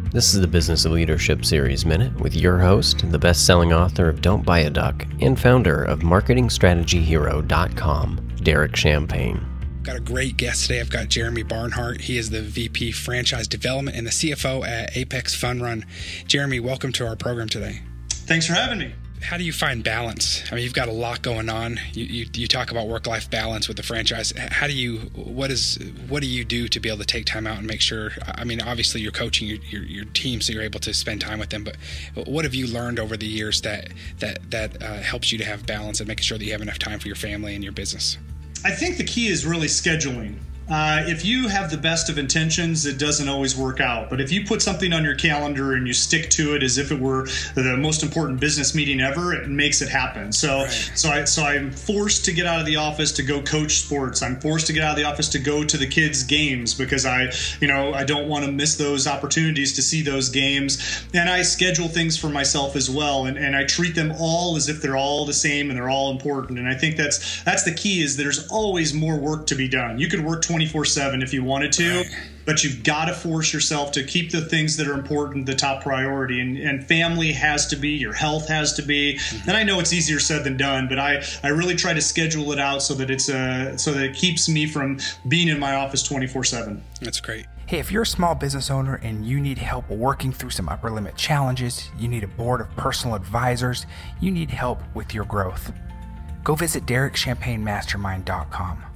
This is the Business of Leadership Series Minute with your host, the best-selling author of Don't Buy a Duck and founder of MarketingStrategyHero.com, Derek Champagne. Got a great guest today. I've got Jeremy Barnhart. He is the VP Franchise Development and the CFO at Apex Fun Run. Jeremy, welcome to our program today. Thanks for having me. How do you find balance? I mean, you've got a lot going on. You talk about work-life balance with the franchise. What do you do to be able to take time out and make sure? I mean, obviously you're coaching your team, so you're able to spend time with them. But what have you learned over the years that helps you to have balance and making sure that you have enough time for your family and your business? I think the key is really scheduling. If you have the best of intentions, it doesn't always work out. But if you put something on your calendar and you stick to it as if it were the most important business meeting ever, it makes it happen. So I'm forced to get out of the office to go coach sports. I'm forced to get out of the office to go to the kids' games because I don't want to miss those opportunities to see those games. And I schedule things for myself as well. And I treat them all as if they're all the same and they're all important. And I think that's the key is there's always more work to be done. You could work 24/7 if you wanted to, but you've got to force yourself to keep the things that are important the top priority. And family has to be, your health has to be. And I know it's easier said than done, but I really try to schedule it out so that it keeps me from being in my office 24/7. That's great. Hey, if you're a small business owner and you need help working through some upper limit challenges, you need a board of personal advisors, you need help with your growth, go visit DerekChampagneMastermind.com.